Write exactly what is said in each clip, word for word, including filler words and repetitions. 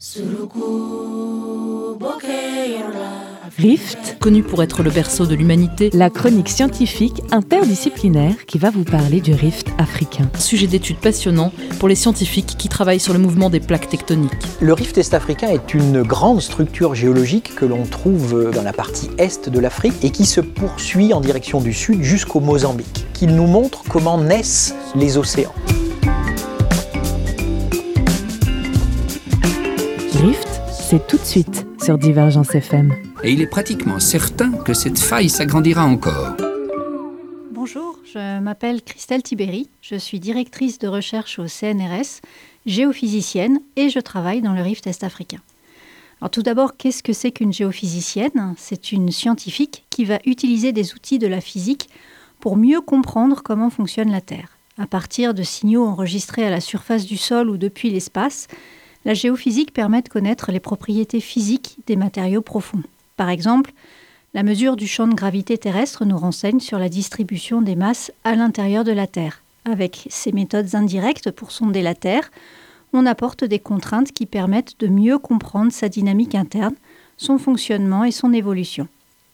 Rift, connu pour être le berceau de l'humanité, la chronique scientifique interdisciplinaire qui va vous parler du rift africain. Sujet d'étude passionnant pour les scientifiques qui travaillent sur le mouvement des plaques tectoniques. Le rift est-africain est une grande structure géologique que l'on trouve dans la partie est de l'Afrique et qui se poursuit en direction du sud jusqu'au Mozambique, qui nous montre comment naissent les océans. Rift, c'est tout de suite sur Divergence F M. Et il est pratiquement certain que cette faille s'agrandira encore. Bonjour, je m'appelle Christelle Tibéry, je suis directrice de recherche au C N R S, géophysicienne et je travaille dans le rift est-africain. Alors tout d'abord, qu'est-ce que c'est qu'une géophysicienne ? C'est une scientifique qui va utiliser des outils de la physique pour mieux comprendre comment fonctionne la Terre. À partir de signaux enregistrés à la surface du sol ou depuis l'espace, la géophysique permet de connaître les propriétés physiques des matériaux profonds. Par exemple, la mesure du champ de gravité terrestre nous renseigne sur la distribution des masses à l'intérieur de la Terre. Avec ces méthodes indirectes pour sonder la Terre, on apporte des contraintes qui permettent de mieux comprendre sa dynamique interne, son fonctionnement et son évolution.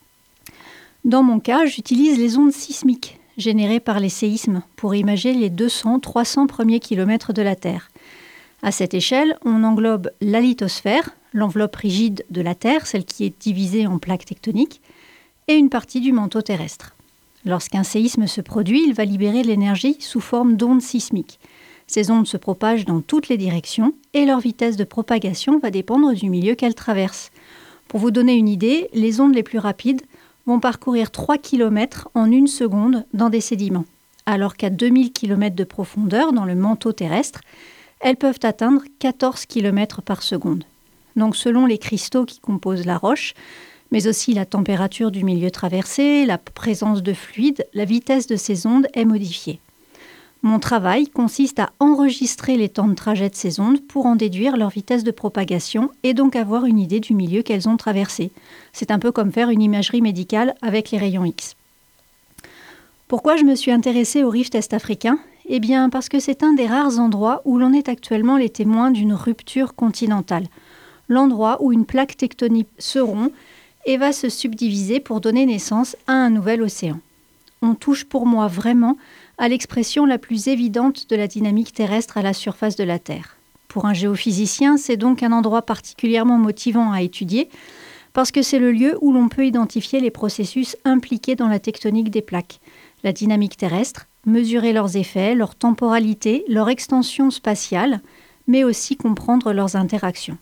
Dans mon cas, j'utilise les ondes sismiques générées par les séismes pour imager les deux cents à trois cents premiers kilomètres de la Terre. À cette échelle, on englobe la lithosphère, l'enveloppe rigide de la Terre, celle qui est divisée en plaques tectoniques, et une partie du manteau terrestre. Lorsqu'un séisme se produit, il va libérer l'énergie sous forme d'ondes sismiques. Ces ondes se propagent dans toutes les directions et leur vitesse de propagation va dépendre du milieu qu'elles traversent. Pour vous donner une idée, les ondes les plus rapides vont parcourir trois kilomètres en une seconde dans des sédiments, alors qu'à deux mille kilomètres de profondeur dans le manteau terrestre, elles peuvent atteindre quatorze kilomètres par seconde. Donc selon les cristaux qui composent la roche, mais aussi la température du milieu traversé, la présence de fluide, la vitesse de ces ondes est modifiée. Mon travail consiste à enregistrer les temps de trajet de ces ondes pour en déduire leur vitesse de propagation et donc avoir une idée du milieu qu'elles ont traversé. C'est un peu comme faire une imagerie médicale avec les rayons X. Pourquoi je me suis intéressée au rift est-africain ? Eh bien, parce que c'est un des rares endroits où l'on est actuellement les témoins d'une rupture continentale. L'endroit où une plaque tectonique se rompt et va se subdiviser pour donner naissance à un nouvel océan. On touche pour moi vraiment à l'expression la plus évidente de la dynamique terrestre à la surface de la Terre. Pour un géophysicien, c'est donc un endroit particulièrement motivant à étudier parce que c'est le lieu où l'on peut identifier les processus impliqués dans la tectonique des plaques, la dynamique terrestre, mesurer leurs effets, leur temporalité, leur extension spatiale, mais aussi comprendre leurs interactions.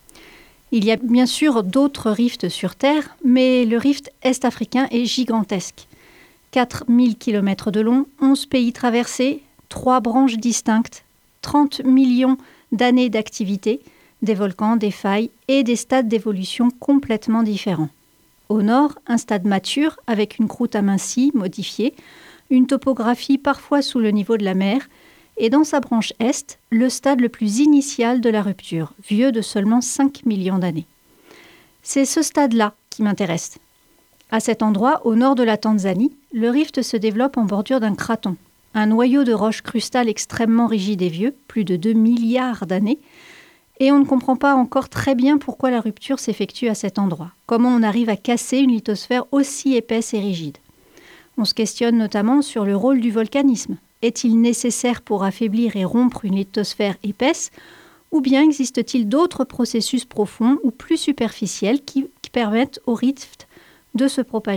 Il y a bien sûr d'autres rifts sur Terre, mais le rift est-africain est gigantesque. quatre mille kilomètres de long, onze pays traversés, trois branches distinctes, trente millions d'années d'activité, des volcans, des failles et des stades d'évolution complètement différents. Au nord, un stade mature avec une croûte amincie, modifiée, une topographie parfois sous le niveau de la mer, et dans sa branche est, le stade le plus initial de la rupture, vieux de seulement cinq millions d'années. C'est ce stade-là qui m'intéresse. À cet endroit, au nord de la Tanzanie, le rift se développe en bordure d'un craton, un noyau de roches crustales extrêmement rigide et vieux, plus de deux milliards d'années, et on ne comprend pas encore très bien pourquoi la rupture s'effectue à cet endroit, comment on arrive à casser une lithosphère aussi épaisse et rigide. On se questionne notamment sur le rôle du volcanisme. Est-il nécessaire pour affaiblir et rompre une lithosphère épaisse, ou bien existe-t-il d'autres processus profonds ou plus superficiels qui, qui permettent au rift de se propager ?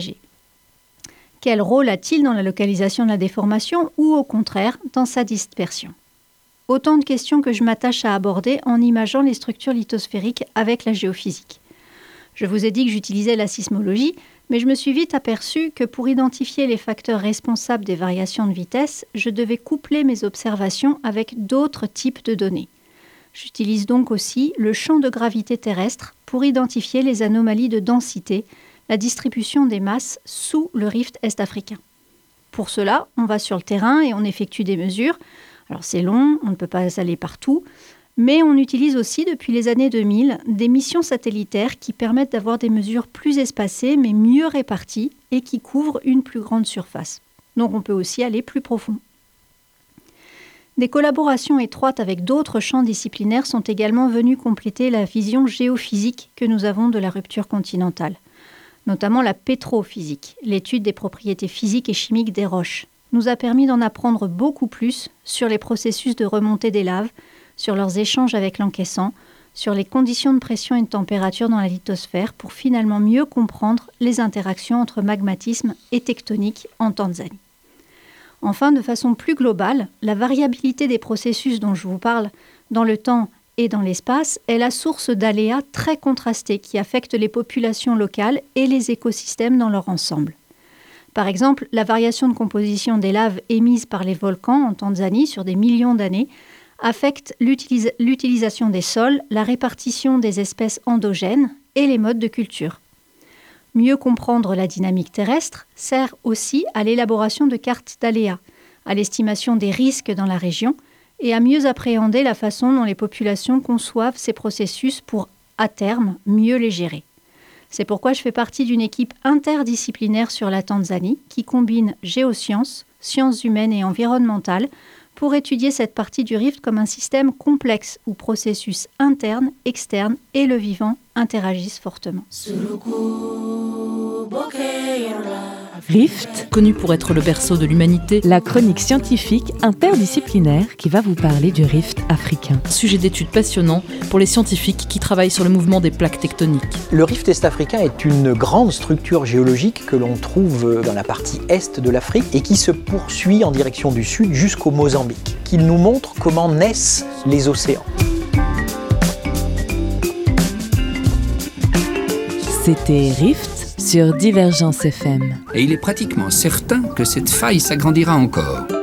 Quel rôle a-t-il dans la localisation de la déformation ou au contraire dans sa dispersion ? Autant de questions que je m'attache à aborder en imageant les structures lithosphériques avec la géophysique. Je vous ai dit que j'utilisais la sismologie, mais je me suis vite aperçue que pour identifier les facteurs responsables des variations de vitesse, je devais coupler mes observations avec d'autres types de données. J'utilise donc aussi le champ de gravité terrestre pour identifier les anomalies de densité, la distribution des masses sous le rift est-africain. Pour cela, on va sur le terrain et on effectue des mesures. Alors c'est long, on ne peut pas aller partout, mais on utilise aussi depuis les années deux mille des missions satellitaires qui permettent d'avoir des mesures plus espacées mais mieux réparties et qui couvrent une plus grande surface. Donc on peut aussi aller plus profond. Des collaborations étroites avec d'autres champs disciplinaires sont également venues compléter la vision géophysique que nous avons de la rupture continentale, notamment la pétrophysique, l'étude des propriétés physiques et chimiques des roches, nous a permis d'en apprendre beaucoup plus sur les processus de remontée des laves, sur leurs échanges avec l'encaissant, sur les conditions de pression et de température dans la lithosphère pour finalement mieux comprendre les interactions entre magmatisme et tectonique en Tanzanie. Enfin, de façon plus globale, la variabilité des processus dont je vous parle dans le temps et dans l'espace est la source d'aléas très contrastés qui affectent les populations locales et les écosystèmes dans leur ensemble. Par exemple, la variation de composition des laves émises par les volcans en Tanzanie sur des millions d'années affecte l'utilis- l'utilisation des sols, la répartition des espèces endogènes et les modes de culture. Mieux comprendre la dynamique terrestre sert aussi à l'élaboration de cartes d'aléas, à l'estimation des risques dans la région et à mieux appréhender la façon dont les populations conçoivent ces processus pour, à terme, mieux les gérer. C'est pourquoi je fais partie d'une équipe interdisciplinaire sur la Tanzanie qui combine géosciences, sciences humaines et environnementales pour étudier cette partie du rift comme un système complexe où processus internes, externes et le vivant interagissent fortement. Rift, Connu pour être le berceau de l'humanité, la chronique scientifique interdisciplinaire qui va vous parler du rift africain. sujet d'étude passionnant pour les scientifiques qui travaillent sur le mouvement des plaques tectoniques. Le rift est-africain est une grande structure géologique que l'on trouve dans la partie est de l'Afrique et qui se poursuit en direction du sud jusqu'au Mozambique, qui nous montre comment naissent les océans. C'était Rift sur Divergence F M. Et il est pratiquement certain que cette faille s'agrandira encore.